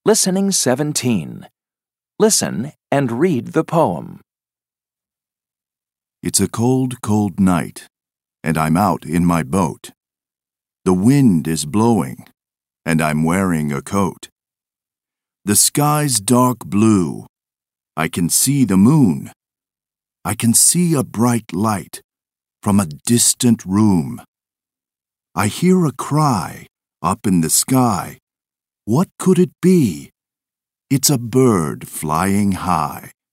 Listening 17. Listen and read the poem. It's a cold, cold night, and I'm out in my boat. The wind is blowing, and I'm wearing a coat. The sky's dark blue. I can see the moon. I can see a bright light from a distant room. I hear a cry up in the sky. What could it be? It's a bird flying high.